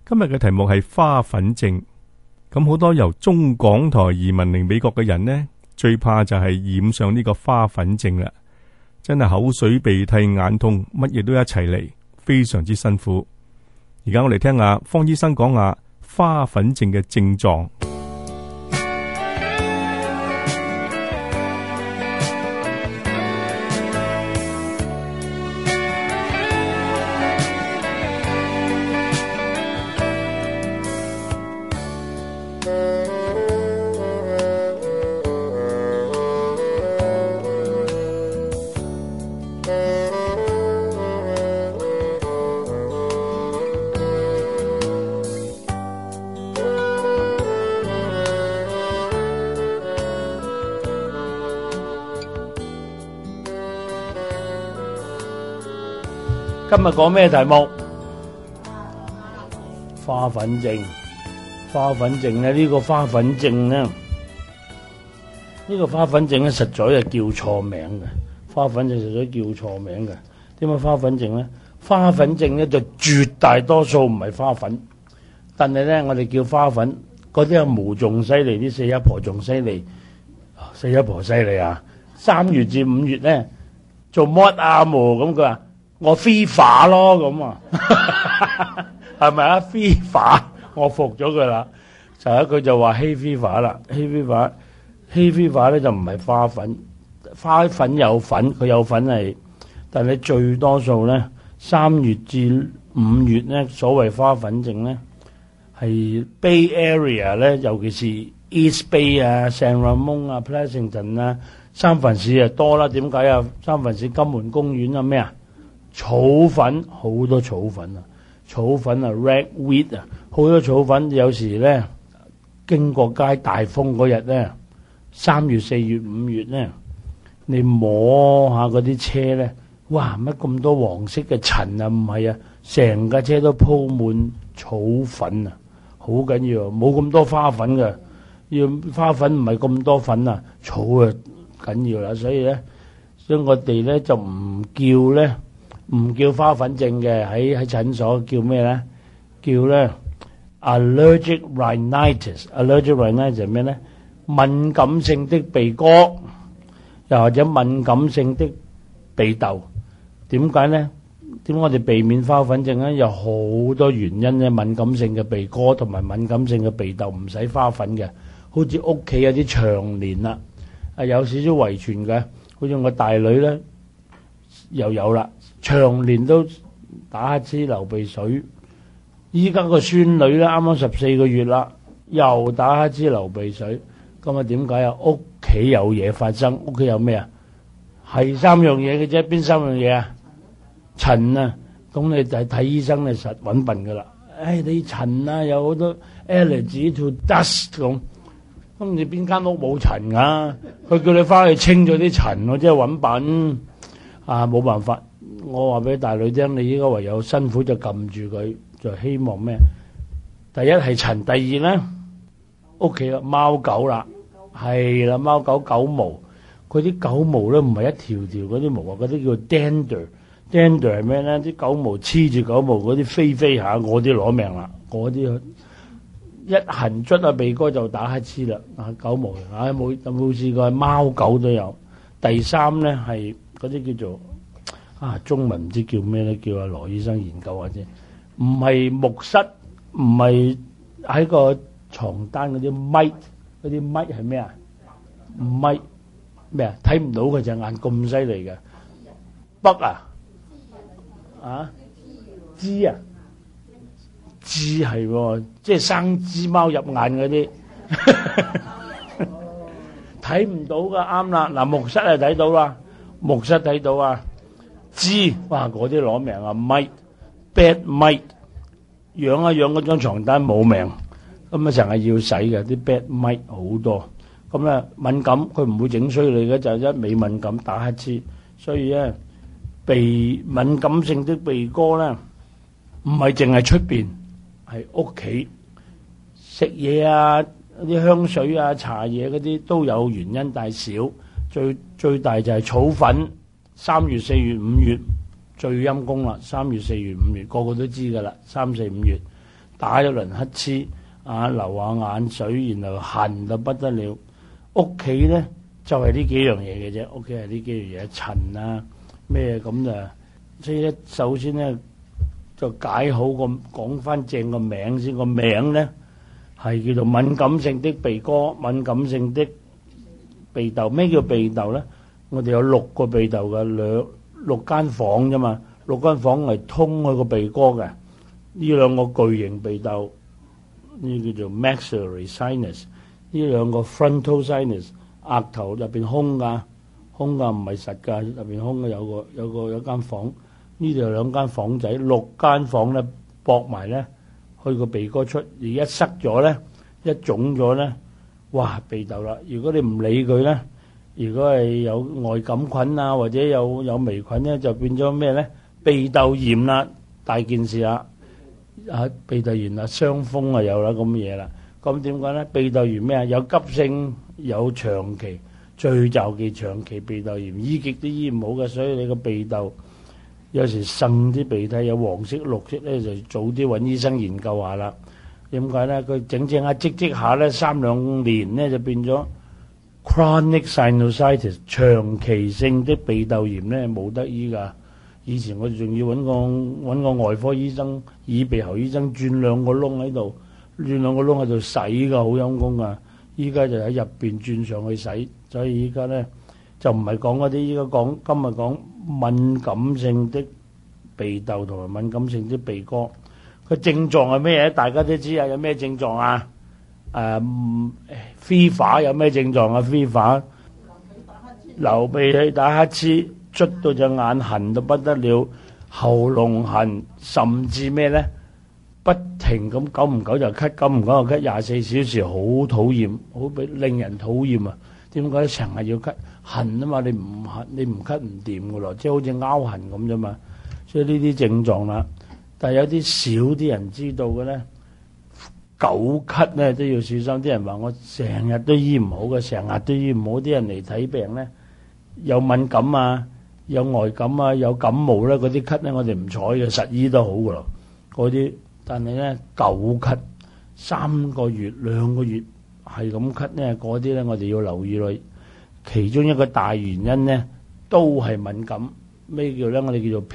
今日嘅題目係花粉症。咁好多由中港台移民嚟美國嘅人呢，最怕就係染上呢個花粉症啦。真係口水鼻涕眼痛，乜嘢都一齊嚟，非常之辛苦。而家我哋聽下方醫生講下花粉症嘅症狀。 今日講咩題目？花粉症。花粉症咧，呢個花粉症咧，實在係叫錯名嘅。花粉症實在叫錯名嘅。點解花粉症咧？花粉症咧就絕大多數唔係花粉，但係咧我哋叫花粉，嗰啲阿毛仲犀利，啲四阿婆仲犀利。四阿婆犀利啊！3月至5月咧做乜啊？咁佢話。我飛化咯咁啊，係咪啊？飛化，我服咗佢啦。就一句就話稀飛化啦，稀飛化咧就唔係花粉，花粉有粉，佢有粉係，但係最多數咧3月至5月咧，所謂花粉症咧係 Bay Area 咧，尤其是 East Bay 啊、San Ramon 啊、Pleasanton 啊、三藩市啊多啦。點解啊？三藩市金門公園啊咩啊？草粉好多草粉啊，ragweed 啊，好多草粉。有時咧經過街大風嗰日咧，3月、4月、5月咧，你摸下嗰啲車咧，哇！乜咁多黃色嘅塵啊？唔係啊，成架車都鋪滿草粉啊，好緊要。冇咁多花粉嘅，要花粉唔係咁多粉啊，草啊緊要啦。所以我哋咧就唔叫花粉症嘅，喺診所叫咩咧？叫咧 allergic rhinitis。allergic rhinitis 係咩咧？敏感性的鼻哥，又或者敏感性的鼻竇。點解咧？點解我哋避免花粉症咧？有好多原因咧。敏感性嘅鼻哥同埋敏感性嘅鼻竇唔使花粉嘅，好似屋企有啲長年啦，有少少遺傳嘅，好似我大女咧又有啦。長年都打乞嗤流鼻水，依家個孫女咧啱啱14個月啦，又打乞嗤流鼻水。咁啊點解啊？屋企有嘢發生，屋企有咩啊？係3樣嘢嘅啫，邊3樣嘢啊？塵啊，咁你就睇醫生你實揾笨噶啦。你塵啊，有好多 allergy to dust 咁你邊間屋冇塵啊？佢叫你翻去清咗啲塵，我真係揾笨啊！冇辦法。我話俾大女聽，你應該唯有辛苦就撳住佢，就希望咩？第一係塵，第二咧屋企啦，貓狗啦，係啦，貓狗狗毛，佢啲狗毛咧唔係一條條嗰啲毛啊，嗰啲叫 dander 係咩咧？啲狗毛黐住狗毛嗰啲飛下，我啲攞命啦，我啲一痕捽下鼻哥就打乞嗤啦，狗毛冇試過，貓狗都有。第三咧係嗰啲叫做。中文唔知叫咩咧，叫阿羅醫生研究下先。唔係木虱，唔係喺個床單嗰啲咪，嗰啲咪係咩啊？咪咩啊？睇唔到佢隻眼咁犀利嘅。北蜘啊，蜘係喎，即係生蜘貓入眼嗰啲，睇唔到噶，啱啦。嗱，木虱係睇到啦，木虱睇到啊。知哇！嗰啲攞命啊，mite，bad mite， 養一養嗰張床單冇命，咁啊成日要洗嘅啲 bad mite 好多，咁咧敏感佢唔會整衰你嘅，就一味敏感打乞嗤，所以咧鼻敏感性的鼻哥咧唔係淨係出邊，係屋企食嘢啊，啲香水啊、茶嘢嗰啲都有原因，但係少，最大就係草粉。3月、4月、5月最陰功啦！3月、4月、5月個個都知噶啦，3、4、5月打咗輪乞嗤，流下眼水，然後痕到不得了。屋企咧就係呢幾樣嘢嘅啫，屋企係呢幾樣嘢，塵啊咩咁就，所以咧首先咧就解好個講翻正個名先，個名咧係叫做敏感性的鼻哥、敏感性的鼻竇。咩叫鼻竇咧？我哋有6個鼻竇嘅，6間房啫嘛，6間房係通去個鼻哥嘅。呢兩個巨型鼻竇，呢叫做 maxillary sinus。呢兩個 frontal sinus， 額頭入邊空㗎，空㗎唔係實㗎，入邊空嘅有間房。呢度有2間房仔，6間房咧駁埋咧去個鼻哥出，而一塞咗咧，一腫咗咧，哇鼻竇啦！如果你唔理佢咧，如果係有外感菌啊或者有微菌咧，就變咗咩咧？鼻竇炎啦，大件事啦！鼻竇炎啦，傷風啊有啦咁嘅嘢啦。咁點解咧？鼻竇炎咩啊？有急性，有長期，最就忌長期鼻竇炎，醫極都醫唔好嘅。所以你個鼻竇有時滲啲鼻涕有黃色、綠色咧，就早啲揾醫生研究下啦。點解咧？佢整下積下咧，3-2年咧就變咗 chronic sinusitis 長期性的鼻竇炎咧，冇得醫㗎。以前我仲要揾個外科醫生、耳鼻喉醫生轉2個窿喺度。轉2個窿喺度洗㗎，好陰功㗎。依家就喺入邊轉上去洗，所以依家咧就唔係講嗰啲，依家今日講敏感性的鼻竇同埋敏感性的鼻哥。個症狀係咩嘢？大家都知啊，有咩症狀啊？fever 有咩症狀啊？fever 流鼻涕、打乞嗤、捽到隻眼痕到不得了，喉嚨痕，甚至咩咧？不停咁久唔久就咳，久唔久就咳，24小時，好討厭，好令人討厭啊！點解成日要咳？痕啊嘛，你唔咳唔掂噶咯，即係好似拗痕咁啫嘛。所以呢啲症狀啦，但係有啲少啲人知道嘅咧，久咳咧都要小心。啲人話我成日都醫唔好嘅，成日都醫唔好。啲人嚟睇病咧，有敏感啊，有外感啊，有感冒咧，嗰啲咳咧我哋唔睬嘅，實醫都好噶咯，嗰啲。但係咧，久咳3個月、2個月係咁咳咧，嗰啲咧我哋要留意咯。其中一個大原因咧，都係敏感。咩叫咧？我哋叫做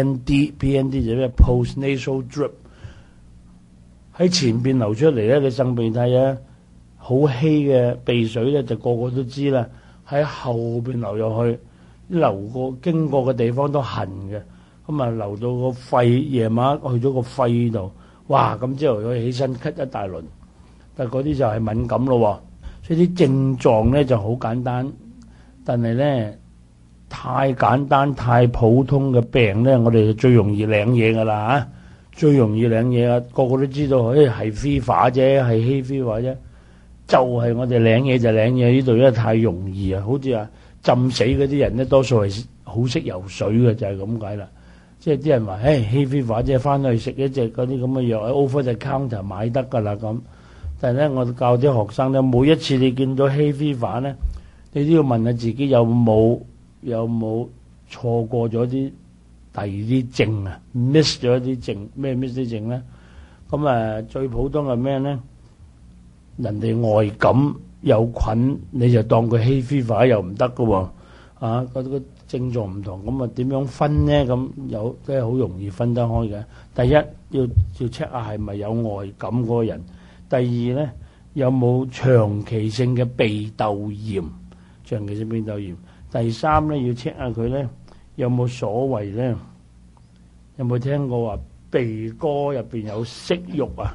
PND，PND 就係咩 postnasal drip，喺前邊流出嚟咧，你擤鼻涕啊，好稀嘅鼻水咧，就個個都知啦。喺後邊流入去，經過嘅地方都痕嘅。咁啊，流到個肺，夜晚去咗個肺度，哇！咁之後佢起身咳一大輪，但係嗰啲就係敏感咯。所以啲症狀咧就好簡單，但係咧太簡單、太普通嘅病咧，我哋就最容易領嘢噶啦嚇，最容易領嘢啊！個個都知道，係fever啫，係稀fever啫，就係我哋領嘢就領嘢。呢度因為太容易啊，好似話浸死嗰啲人咧，多數係好識游水嘅，就係咁解啦。即係啲人話，稀fever即係翻去食一隻嗰啲咁嘅藥喺 over the counter 買得㗎啦咁。但係咧，我教啲學生咧，每一次你見到稀fever咧，你都要問下自己有冇錯過咗啲第二啲症啊 ，miss 咗一啲症，咩 miss 啲症咧？咁最普通係咩咧？人哋外感有菌，你就當佢稀fever又唔得㗎喎，嗰個症狀唔同，咁點樣分呢？咁即係好容易分得開嘅。第一要 check 下係咪有外感嗰個人。第二咧，有冇長期性嘅鼻竇炎？長期性鼻竇炎。第三咧，要 check 下佢咧有冇所謂咧，有冇聽過話鼻哥入邊有息肉啊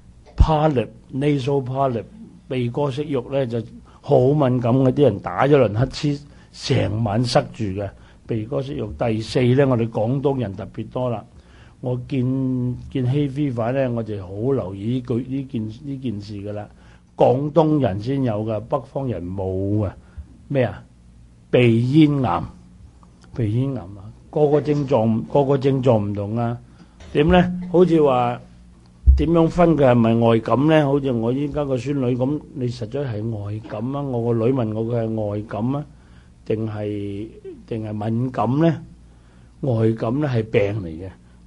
？polyp nasal polyp 鼻哥息肉咧就好敏感嘅，啲人打咗輪乞嗤，成晚塞住嘅鼻哥息肉。第四咧，我哋廣東人特別多啦。我見稀fever咧，我就好留意呢件事噶啦。廣東人先有噶，北方人冇噶。咩啊？鼻咽癌，鼻咽癌啊！個個症狀唔同啊。點咧？好似話點樣分佢係咪外感咧？好似我依家個孫女咁，你實在係外感啊？我個女問我佢係外感啊，定係敏感咧？外感咧係病嚟嘅，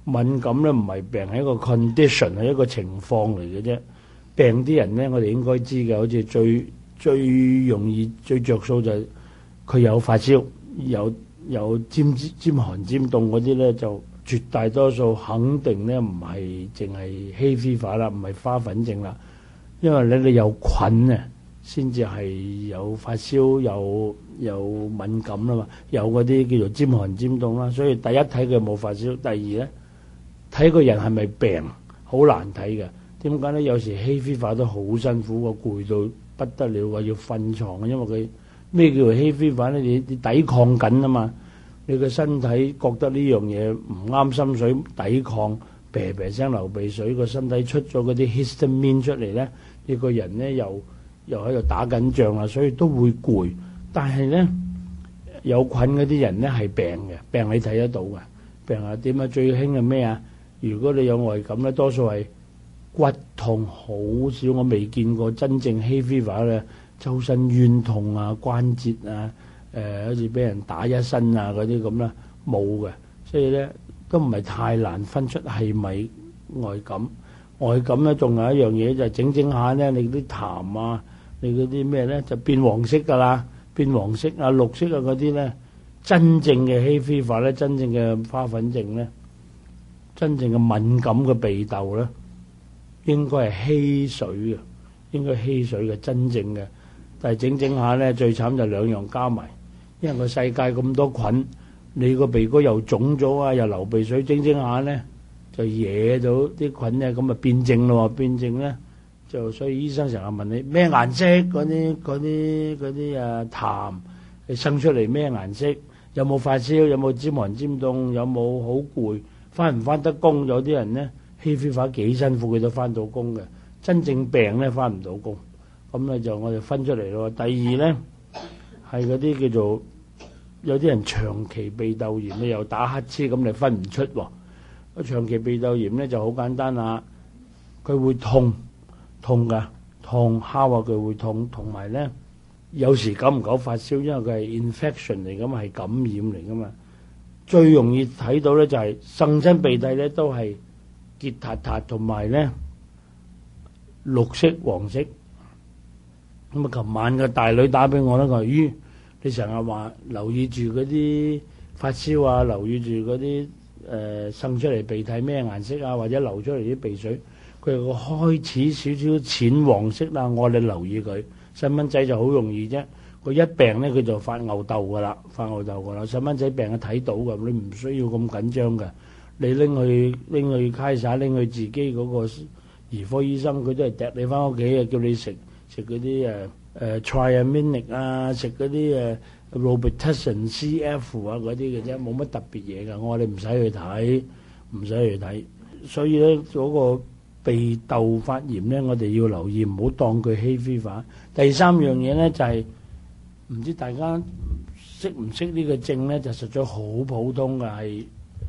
敏感咧唔係病，係一個 condition， 係一個情況嚟嘅啫。病啲人咧，我哋應該知嘅，好似最容易最着數就係佢有發燒，有尖寒尖凍嗰啲咧，就絕大多數肯定咧唔係淨係hay fever啦，唔係花粉症啦，因為咧你有菌啊，先至係有發燒有敏感啦嘛，有嗰啲叫做尖寒尖凍啦，所以第一睇佢冇發燒，第二咧睇個人係咪病，好難睇嘅。點解咧？有時hay fever都好辛苦喎，攰到不得了喎，要瞓床嘅，因為佢咩叫做hay fever咧？你抵抗緊啊嘛，你個身體覺得呢樣嘢唔啱心水，抵抗，啤啤聲流鼻水，個身體出咗嗰啲 histamine 出嚟咧，你個人咧又喺度打緊仗啦，所以都會攰。但係咧有菌嗰啲人咧係病嘅，病你睇得到嘅。病係點啊？最興係咩啊？如果你有外感咧，多數係骨痛，好少我未見過真正hay fever咧，周身冤痛啊、關節啊，好似俾人打一身啊嗰啲咁啦，冇嘅。所以咧都唔係太難分出係咪外感。外感咧仲有一樣嘢就係整下咧，你啲痰啊，你嗰啲咩咧就變黃色㗎啦，變黃色啊、綠色啊嗰啲咧，真正嘅hay fever咧，真正嘅花粉症咧，真正嘅敏感嘅鼻竇咧，應該係稀水嘅，應該稀水嘅真正嘅。但係整下咧，最慘就兩樣加埋，因為個世界咁多菌，你個鼻哥又腫咗啊，又流鼻水，整下咧就惹到啲菌咧，咁啊變症咯喎，變症咧就所以醫生成日問你咩顏色嗰啲啊痰，你生出嚟咩顏色？有冇發燒？有冇尖寒尖凍？有冇好攰？翻唔翻得工？有啲人咧hay fever幾辛苦佢都翻到工嘅，真正病咧翻唔到工。咁咧就我哋分出嚟咯。第二咧係嗰啲叫做有啲人長期鼻竇炎，你又打乞嗤，咁你分唔出喎。長期鼻竇炎咧就好簡單啦，佢會痛㗎，痛敲下佢會痛，同埋咧有時久唔久發燒，因為佢係 infection 嚟㗎嘛，係感染嚟㗎嘛。最容易睇到咧就係擤親鼻涕咧都係結撻撻，同埋咧綠色黃色。咁啊！琴晚個大女打俾我咧，佢話：咦，你成日話留意住嗰啲發燒啊，留意住嗰啲擤出嚟鼻涕咩顏色啊，或者流出嚟啲鼻水，佢個開始少少淺黃色啦。我哋留意佢，細蚊仔就好容易啫。佢一病咧，佢就發吽竇噶啦，細蚊仔病係睇到噶，你唔需要咁緊張噶。你拎去街撒，拎去自己嗰個兒科醫生，佢都係趯你翻屋企啊，叫你食嗰啲Triaminic 啊，食嗰啲Robitussin CF 啊嗰啲嘅啫，冇乜特別嘢㗎。我話你唔使去睇，所以咧嗰個鼻竇發炎咧，我哋要留意，唔好當佢hay fever。第三樣嘢咧就係唔知大家識唔識呢個症咧，就實在好普通㗎，係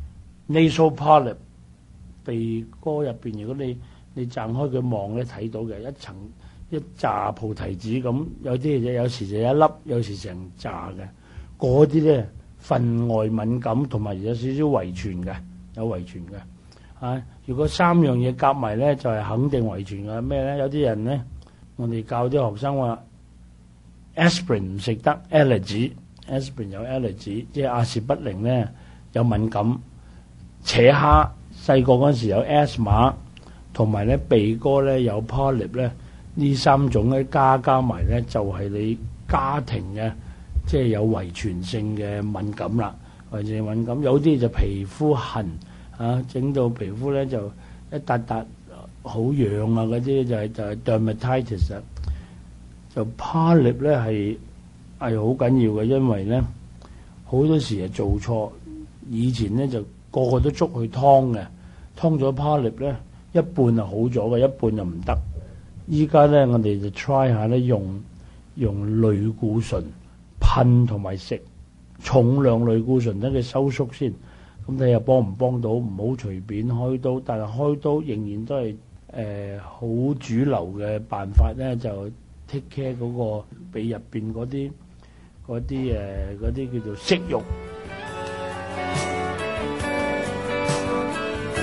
nasal polyp 鼻哥入邊。如果你掙開佢望咧，睇到嘅一紮菩提子咁，有啲嘢有時就一粒，有時成紮嘅。嗰啲咧分外敏感，同埋有少少遺傳嘅，有遺傳嘅。如果三樣嘢夾埋咧，就係肯定遺傳嘅。咩咧？有啲人咧，我哋教啲學生話 aspirin 唔食得 allergy，aspirin 有 allergy，即係阿士不靈咧有敏感。扯蝦細個嗰陣時有 asthma， 同埋咧鼻哥咧有 polyp 咧。呢三種咧加埋咧，就係你家庭嘅，即係有遺傳性嘅敏感啦。遺傳性敏感有啲就皮膚痕整到皮膚咧就一笪笪好癢啊，嗰啲就係 dermatitis 啊。就 polyp 咧係好緊要嘅，因為咧好多時係做錯。以前咧就個個都捉去劏嘅，劏咗 polyp 咧一半係好咗嘅，一半就唔得。依家咧，我哋就 try 下咧，用類固醇噴同埋食重量類固醇，等佢收縮先。咁睇下幫唔幫到，唔好隨便開刀。但係開刀仍然都係好主流嘅辦法咧，就 take care 嗰個鼻入邊嗰啲叫做息肉。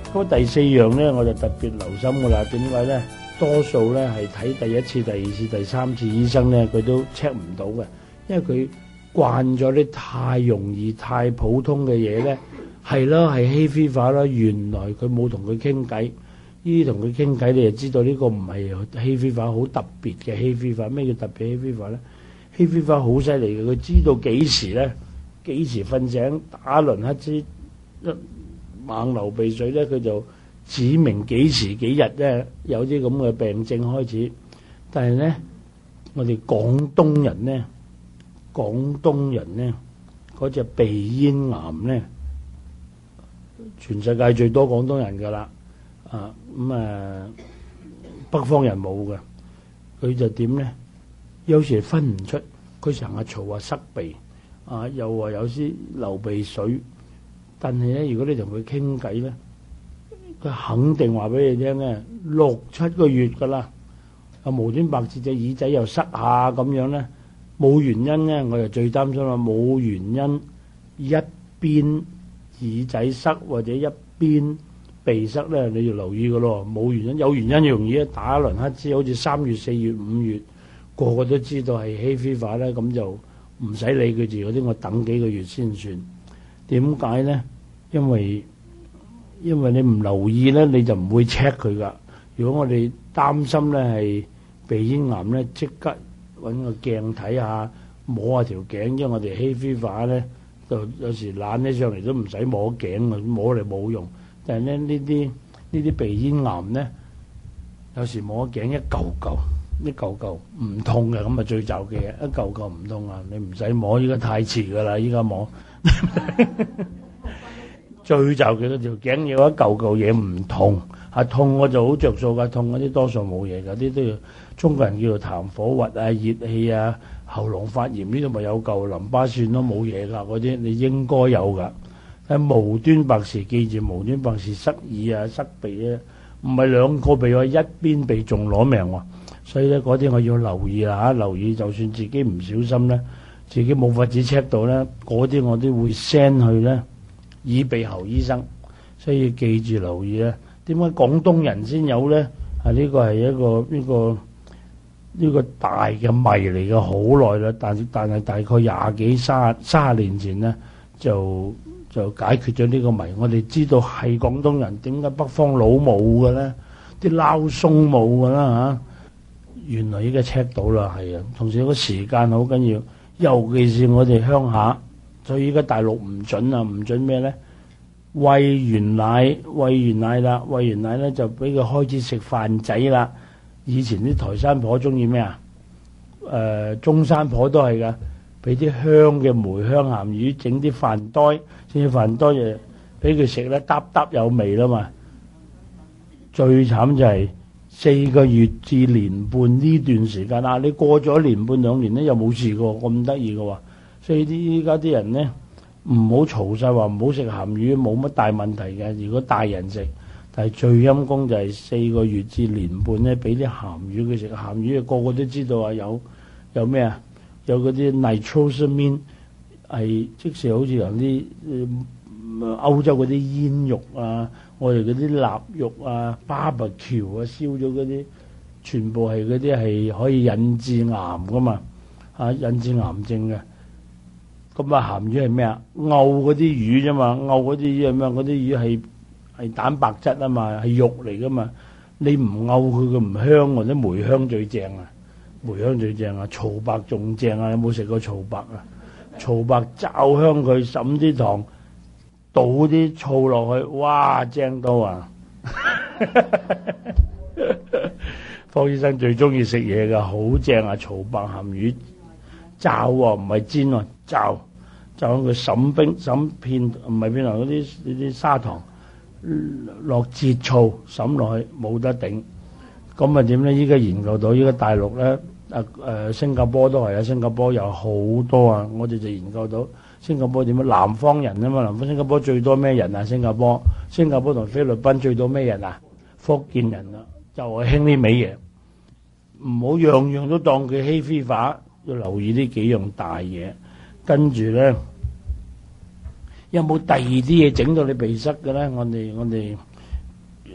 咁第四樣咧，我就特別留心噶啦。點解咧？多數咧係睇第一次、第二次、第三次醫生咧，佢都 check 唔到嘅，因為佢慣咗啲太容易、太普通嘅嘢咧。係咯，係稀非化啦。原來佢冇同佢傾偈，呢啲同佢傾偈，你就知道呢個唔係稀非化，好特別嘅稀非化。咩叫特別稀非化咧？稀非化好犀利嘅，佢知道幾時咧，幾時瞓醒打輪乞嗤、猛流鼻水咧，佢就指明幾時幾日咧有啲咁嘅病症開始。但係咧，我哋廣東人咧嗰隻鼻咽癌咧，全世界最多廣東人噶啦，北方人冇嘅，佢就點咧？有時分唔出，佢成日嘈話塞鼻，又話有啲流鼻水，但係咧，如果你同佢傾偈咧，佢肯定話俾你聽咧，6-7個月噶啦，無端白字隻耳仔又塞下咁樣咧，冇原因咧，我就最擔心啦，冇原因一邊耳仔塞或者一邊鼻塞咧，你要留意噶咯。冇原因，有原因容易打一輪乞嗤，好似3月、4月、5月，個個都知道係稀非化咧，咁就唔使理佢住嗰啲，我等幾個月先算。點解咧？因為你唔留意咧，你就唔會 check 佢噶。如果我哋擔心咧係鼻咽癌咧，即刻揾個鏡睇下，摸下條頸，因為我哋稀非化咧。就有時懶起上嚟都唔使摸頸，摸嚟冇用。但係咧呢啲鼻咽癌咧，有時摸頸一嚿嚿唔痛嘅，咁啊最就嘅嘢，一嚿嚿唔痛啊！你唔使摸，依家太遲噶啦，依家摸最就嘅嗰條頸有一嚿嚿嘢唔痛，痛我就好着數噶，痛嗰啲多數冇嘢噶，啲都要中國人叫做痰火核啊、熱氣啊。喉嚨發炎呢度咪有嚿淋巴腺都冇嘢㗎，嗰啲你應該有㗎。但係無端白事，記住無端白事塞耳啊、塞鼻啊，唔係兩個鼻喎，一邊鼻仲攞命喎。所以咧嗰啲我要留意啦嚇，留意就算自己唔小心咧，自己冇法子 check 到咧，嗰啲我都會 send 去咧耳鼻喉醫生。所以記住留意咧，點解廣東人先有咧？呢個係一個大嘅謎嚟嘅，好耐啦。但係大概20幾30年前咧，就解決咗呢個謎。我哋知道係廣東人，點解北方佬冇嘅咧？啲撈鬆冇嘅啦嚇。原來依家 check 到啦，係啊。同時個時間好緊要，尤其是我哋鄉下。所以依家大陸唔準啊，唔準咩咧？餵完奶咧就俾佢開始食飯仔啦。以前啲台山婆中意咩啊？中山婆都係噶，俾啲香嘅梅香鹹魚整啲飯袋，整啲飯袋就俾佢食咧，嗒嗒有味啦嘛。最慘就係4個月至年半呢段時間啦，你過咗年半2年咧又冇事過，咁得意嘅喎。所以依家啲人咧唔好嘈晒話唔好食鹹魚，冇乜大問題嘅。如果大人食。但係最陰功就係4個月至年半咧，俾啲鹹魚佢食。鹹魚個個都知道啊，有咩啊？有嗰啲 nitrosamine 係即係好似有啲歐洲嗰啲煙肉啊，我哋嗰啲臘肉啊、barbecue 啊，燒咗嗰啲，全部係嗰啲係可以引致癌噶嘛，引致癌症嘅。咁鹹魚係咩啊？漚嗰啲魚啫嘛，漚嗰啲魚係咩？嗰啲魚係蛋白質啊嘛，係肉嚟噶嘛。你唔漚佢唔香，或者梅香最正啊！梅香最正啊，曹白仲正啊！有冇食過曹白啊？曹白爆香佢，揼啲糖，倒啲醋落去，哇，正到啊！方醫生最中意食嘢噶，好正啊！曹白鹹魚炸喎，唔係煎喎，炸佢揼片，唔係片嗰啲砂糖。落節醋滲落去冇得頂，咁啊點咧？依家研究到依家大陸咧，新加坡都係啊，新加坡有好多啊，我哋就研究到新加坡點樣？南方人啊嘛，南方新加坡最多咩人啊？新加坡同菲律賓最多咩人啊？福建人啊，就係興呢味嘢，唔好樣樣都當佢稀非化，要留意呢幾樣大嘢，跟住咧。有冇第二啲嘢整到你鼻塞嘅咧？我哋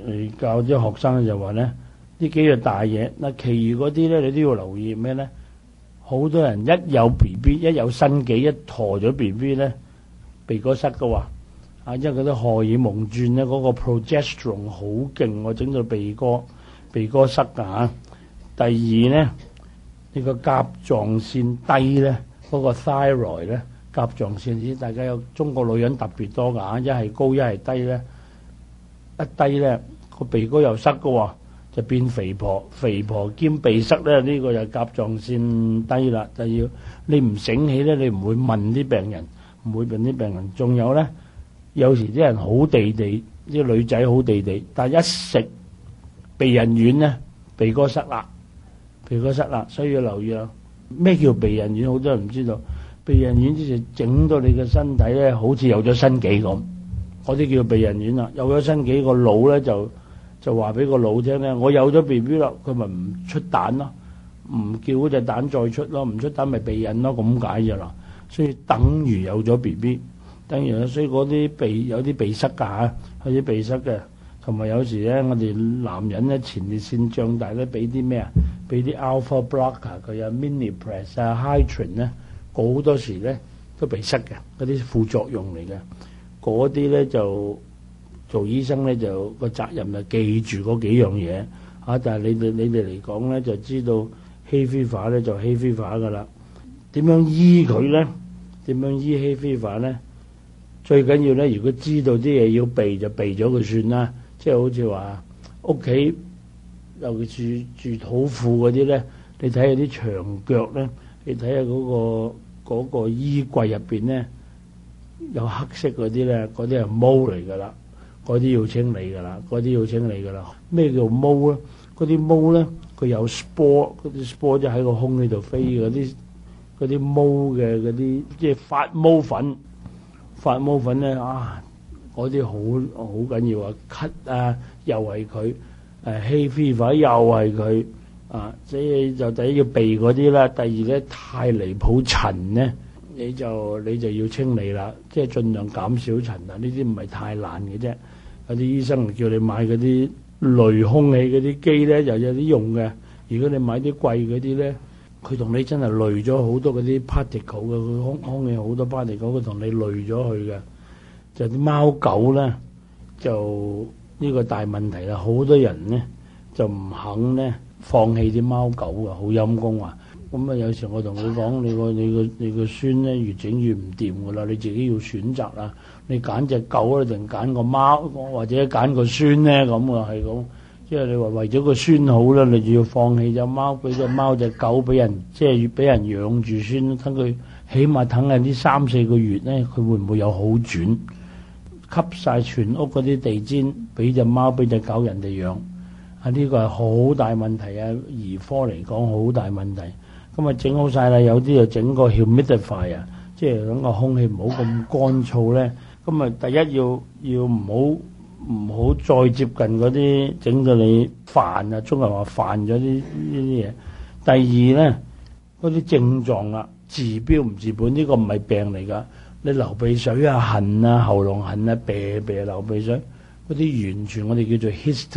教啲學生就話咧，呢幾樣大嘢，嗱，其餘嗰啲咧你都要留意咩咧？好多人一有 BB， 一有身紀，一陀咗 BB 咧，鼻哥塞嘅話，因為嗰啲荷爾蒙轉咧，嗰個 progesterone 好勁，我整到鼻哥塞㗎。第二咧，呢個甲狀腺低咧，嗰個 thyroid 咧，甲狀腺啲大家有中國女人特別多㗎，一係高一係低咧，一低咧個鼻哥又塞嘅喎，就變肥婆兼鼻塞咧，呢個就甲狀腺低啦。就要你唔醒起咧，你唔會問啲病人，唔會問啲病人。仲有咧，有時啲人好地地，啲女仔好地地，但係一食避孕丸咧，鼻哥塞啦，所以要留意啦。咩叫避孕丸？好多人唔知道。避孕丸即係整到你嘅身體咧，好似有咗身紀咁，嗰啲叫避孕丸啦。有咗身紀，個腦咧就話俾個腦聽咧，我有咗 BB 啦，佢咪唔出蛋咯，唔叫嗰隻蛋再出咯，唔出蛋咪避孕咯，咁解啫啦。所以等於有咗 BB， 等於所以嗰啲有啲鼻塞㗎嚇，有啲鼻塞嘅。同埋有時咧，我哋男人咧前列腺脹大咧，俾啲咩啊？俾啲 alpha blocker， 佢有 Minipress 啊、Hytrin 咧，好多時咧都鼻塞嘅，嗰啲副作用嚟嘅。嗰啲咧就做醫生咧就個責任就記住嗰幾樣嘢嚇。但係你哋嚟講咧，就知道稀非化咧就稀非化㗎啦。點樣醫佢咧？點樣醫稀非化咧？最緊要咧，如果知道啲嘢要避就避咗佢算啦。即係好似話屋企，尤其住土庫嗰啲咧，你睇下啲牆腳咧，你睇下嗰個衣櫃入邊咧，有黑色嗰啲咧，嗰啲係毛嚟㗎啦，嗰啲要清理㗎啦，咩叫毛咧？嗰啲毛咧，佢有 spore， 嗰啲 spore 即係喺個空氣度飛嗰啲毛嘅嗰啲，即係發毛粉咧啊！嗰啲好緊要啊！咳啊，又係佢稀非化又係佢啊，所以就第一要避嗰啲啦。第二咧，太離譜塵咧，你就要清理啦，即係盡量減少塵啊！呢啲唔係太難嘅啫。有啲醫生叫你買嗰啲濾空氣嗰啲機咧，又有啲用嘅。如果你買啲貴嗰啲咧，佢同你真係濾咗好多嗰啲 particle 嘅，佢空氣好多 particle，佢同你濾咗佢嘅。就啲貓狗咧，就呢個大問題啦。好多人咧就唔肯咧放棄啲貓狗啊，好陰功啊！咁啊，有時我同佢講，你個孫咧越整越唔掂噶啦，你自己要選擇啦。你揀隻狗咧定揀個貓，或者揀個孫咧咁啊，係咁。即係你話為咗個孫好啦，你就要放棄隻貓，俾隻貓隻狗俾人，即係要俾人養住先，等佢起碼等下呢3-4個月咧，佢會唔會有好轉？吸晒全屋嗰啲地氈，俾隻貓俾隻狗人哋養，呢個係好大問題啊！兒科嚟講好大問題。咁啊整好晒啦，有啲就整個 humidifier 啊，即係等個空氣唔好咁乾燥咧。咁啊，第一要唔好再接近嗰啲整到你煩啊，中國人話煩咗呢啲嘢。第二咧，嗰啲症狀啦，治標唔治本，呢個唔係病嚟㗎。你流鼻水啊、痕啊、喉嚨痕啊、啤流鼻水，嗰啲完全我哋叫做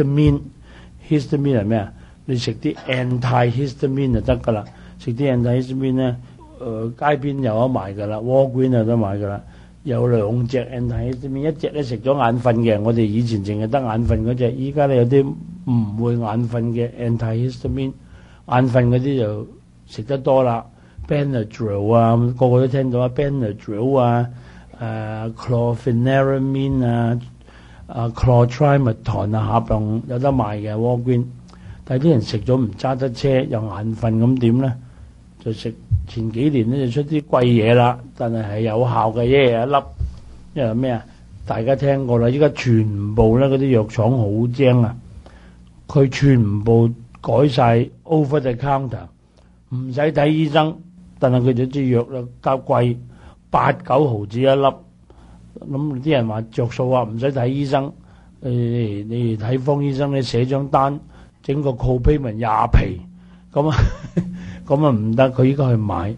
histamine。histamine 係咩啊？你食啲 antihistamine 就得㗎啦。食啲 antihistamine 咧，街邊有得賣㗎啦 ，Walgreens 有得買㗎啦。有2隻 antihistamine，一隻咧食咗眼瞓嘅，我哋以前淨係得眼瞓嗰隻，依家咧有啲唔會眼瞓嘅 antihistamine， 眼瞓嗰啲就食得多啦。Benadryl 啊，個個都聽到啊 ，Benadryl 啊，chlorpheniramine 啊，chlortrimeton 啊，下邊有得賣嘅 Walgreens。但係啲人食咗唔揸得車，又眼瞓咁點咧？就食前幾年咧就出啲貴嘢啦，但係有效嘅，一日一粒。因為咩啊？大家聽過啦，依家全部咧嗰啲藥廠好精啊，佢全部改晒 over the counter， 唔使睇醫生。但係佢就支藥啦，較貴8-9毫子一粒。咁啲人話着數啊，唔使睇醫生。你睇方醫生咧寫張單，整個 copayment 20皮，咁啊唔得。佢依家去買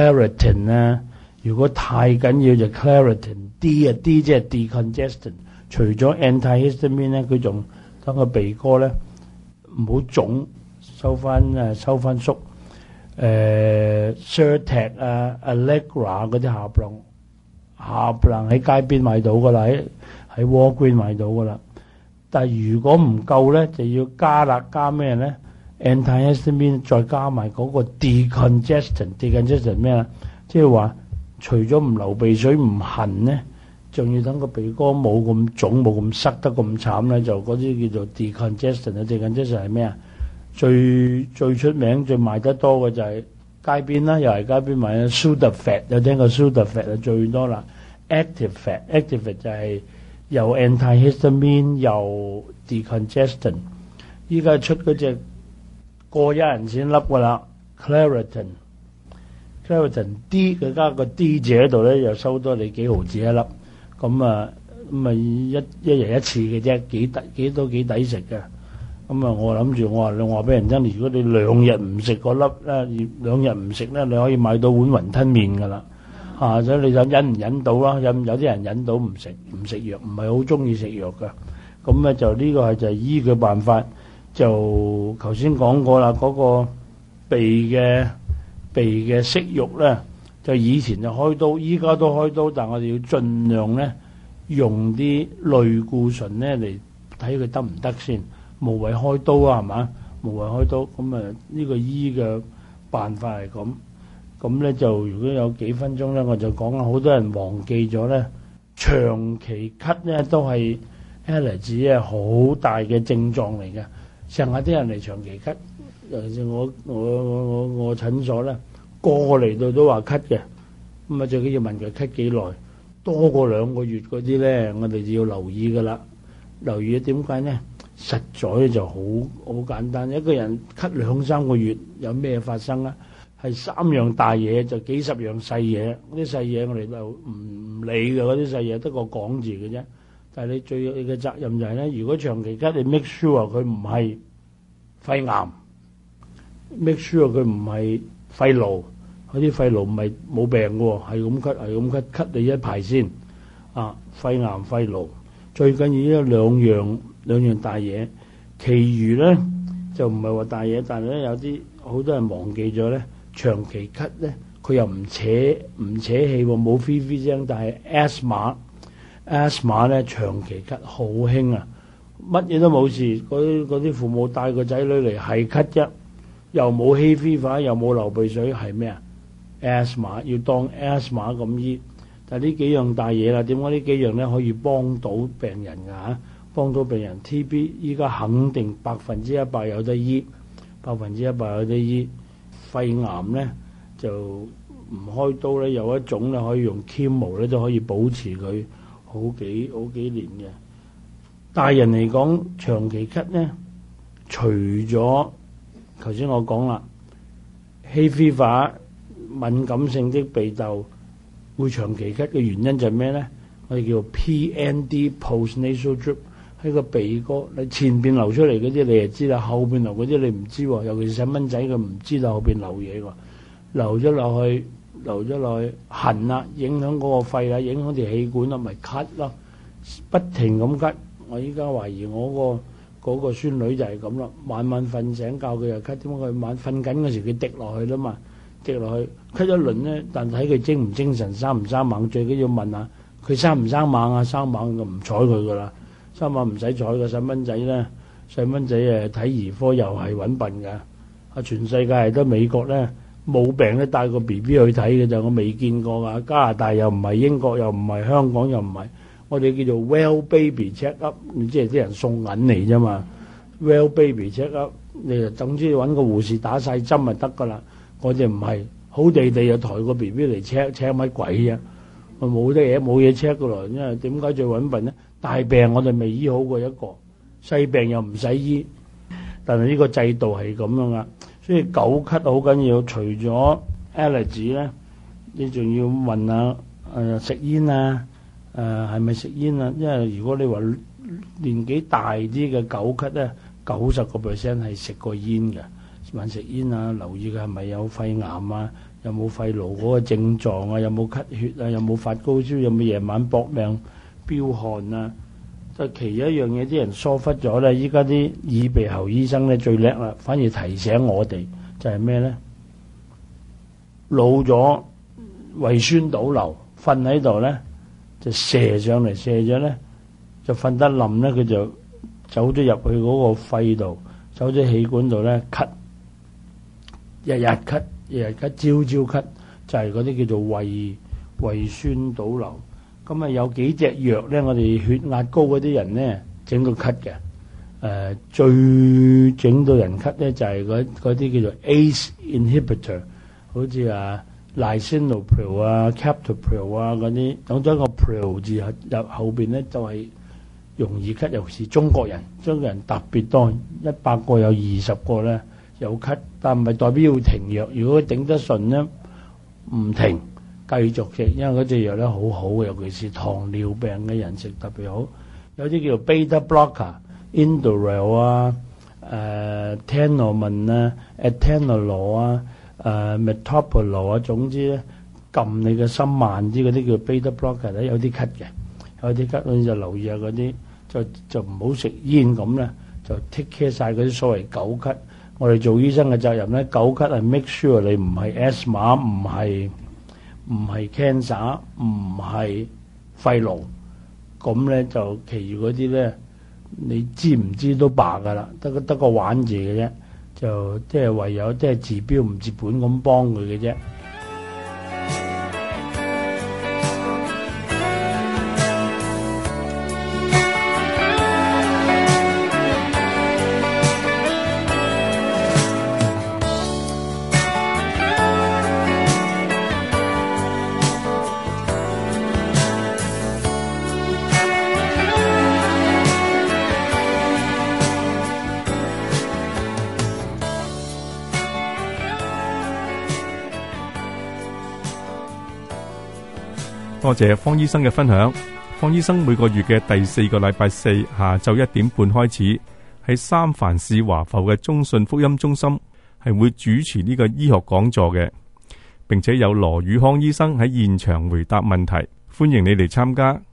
Claritin 啊。如果太緊要就 Claritin D 啊 ，D 即係 decongestant， 除咗 antihistamine 咧，佢仲等個鼻哥咧唔好腫，收翻縮。Zyrtec 啊、Allegra 嗰啲下唪唥喺街邊買到噶啦，喺 Walgreens 買到噶啦。但係如果唔夠咧，就要加咩咧 ？antihistamine 再加埋嗰個 decongestant 咩啦？即係話除咗唔流鼻水唔痕咧，仲要等個鼻哥冇咁腫冇咁塞得咁慘咧，就嗰啲叫做 decongestant 啊。decongestant 係咩啊？最出名最賣得多嘅就係街邊啦，又係街邊買嘅 Sudafed， 有聽過 Sudafed 就最多啦。Actifed 就係又 antihistamine 又 decongestant。依家出嗰隻過一人錢粒噶啦 Claritin D， 佢加個 D 字喺度咧，又收多你幾毫子一粒。咁一日一次嘅啫，幾抵食嘅。咁我諗住我話俾人聽，如果你2日唔食嗰粒咧，2日唔食咧，你可以買到碗雲吞麵噶啦。所以你就忍唔忍到啦？有啲人忍到唔食藥，唔係好中意食藥噶。咁咧就呢個就係醫嘅辦法。就頭先講過啦，嗰個鼻嘅息肉咧，就以前就開刀，依家都開刀，但我哋要盡量咧用啲類固醇咧嚟睇佢得唔得先。無謂開刀啊，係嘛？無謂開刀，咁呢個醫嘅辦法係咁。咁咧就如果有幾分鐘咧，我就講啦。好多人忘記咗咧，長期咳咧都係 allergy 好大嘅症狀嚟嘅。成日啲人嚟長期咳，尤其是我診所咧，個嚟到都話咳嘅。咁最緊要問佢咳幾耐，多過2個月嗰啲咧，我哋就要留意噶啦。留意點解咧？實在就好簡單，一個人咳2-3個月有咩發生啊？係3樣大嘢就幾十樣細嘢，嗰啲細嘢我哋就唔理嘅，嗰啲細嘢得個講字嘅啫。但係你最你嘅責任就係咧，如果長期咳，你 make sure 佢唔係肺癌 ，make sure 佢唔係肺癆，嗰啲肺癆唔係冇病嘅，係咁咳你一排先。肺癌、肺癆最緊要呢兩樣大嘢，其餘咧就唔係話大嘢，但係咧有啲好多人忘記咗咧，長期咳咧佢又唔扯氣喎，冇飛聲，但係 asthma 咧長期咳好興啊，乜嘢都冇事，嗰啲父母帶個仔女嚟係咳啫，又冇稀fever，又冇流鼻水，係咩啊 ？asthma 要當 asthma 咁醫，但係呢幾樣大嘢啦，點解呢幾樣咧可以幫到病人㗎嚇？幫到病人 TB 依家肯定100%有得醫，100%有得醫。肺癌咧就唔開刀咧，有一種咧可以用 chemo 咧都可以保持佢好幾年嘅。大人嚟講，長期咳咧，除咗頭先我講啦，稀fever敏感性的鼻竇會長期咳嘅原因就係咩咧？我哋叫 PND postnasal drip。喺個鼻哥，你前邊流出嚟嗰啲你就知啦，後邊流嗰啲你唔知喎。尤其是細蚊仔佢唔知道後邊流嘢喎，流咗落去痕啦，影響嗰個肺啦，影響條氣管啦，咪咳咯，不停咁咳。我依家懷疑我嗰個孫女就係咁啦，晚晚瞓醒覺佢又咳，點解佢晚瞓緊嗰時佢滴落去啦嘛，滴落去咳一輪咧，但睇佢精唔精神，生唔生猛，最緊要問下佢生唔生猛啊，生猛就唔睬佢噶啦。生猛唔使睬個細蚊仔咧，細蚊仔睇兒科又係揾笨㗎。全世界係得美國咧冇病咧帶個 BB 去睇嘅就，我未見過㗎。加拿大又唔係，英國又唔係，香港又唔係，我哋叫做 Well Baby Check Up，即係啲人送銀嚟啫嘛。Well Baby Check Up，你就總之揾個護士打晒針就得㗎啦。我哋唔係好地地又抬個 BB 嚟 check 乜鬼啫？我冇嘢 check 㗎咯，因為點解最揾笨咧？大病我哋未醫好過一個，細病又唔使醫，但係呢個制度係咁樣噶，所以久咳好緊要。除咗 allergy 咧，你仲要問下食煙啊，係咪食煙啊？因為如果你話年紀大啲嘅久咳咧，90% 係食過煙嘅。問食煙啊，留意佢係咪有肺癌啊，有冇肺癆嗰個症狀啊，有冇咳血啊，有冇發高燒，有冇夜晚搏命飆汗啊， 但其有一樣嘢啲人疏忽咗咧，依家啲耳鼻喉醫生咧最叻啦，反而提醒我哋就係咩咧？老咗胃酸倒流，瞓喺度咧就射上嚟，射咗咧就瞓得冧咧，佢就走咗入去嗰個肺度，走咗氣管度咧咳，日日咳，朝朝咳，就係嗰啲叫做胃酸倒流。咁啊有幾隻藥咧，我哋血壓高嗰啲人咧整到咳嘅，最整到人咳咧就係嗰啲叫做 ACE inhibitor， 好似lisinopril 啊、captopril 啊嗰啲，講咗個 pril 字入後邊咧就係容易咳，尤其是中國人特別多，100個有20個咧有咳，但唔係代表要停藥。如果頂得順咧，唔停。繼續食，因為嗰隻藥咧好好嘅，尤其是糖尿病嘅人食特別好。有啲叫做 beta blocker、Indorel 啊、Tenormin 啊、Atenolol 啊、Metoprolol 啊，總之咧撳你嘅心慢啲嗰啲叫 beta blocker 咧，有啲咳嘅，有啲咳你就留意下嗰啲，就唔好食煙咁咧，就 take care 晒嗰啲所謂久咳。我哋做醫生嘅責任咧，久咳係 make sure 你唔係 asthma， 唔係 cancer， 唔係肺癆，咁咧就其餘嗰啲咧，你知唔知都罷噶啦，得個玩字嘅啫，就即係唯有即係治標唔治本咁幫佢嘅啫。 多謝方醫生嘅分享。方醫生每個月嘅第4個禮拜四下晝1點半開始，喺三藩市華埠嘅中信福音中心係會主持呢個醫學講座嘅，並且有羅宇康醫生喺現場回答問題，歡迎你嚟參加。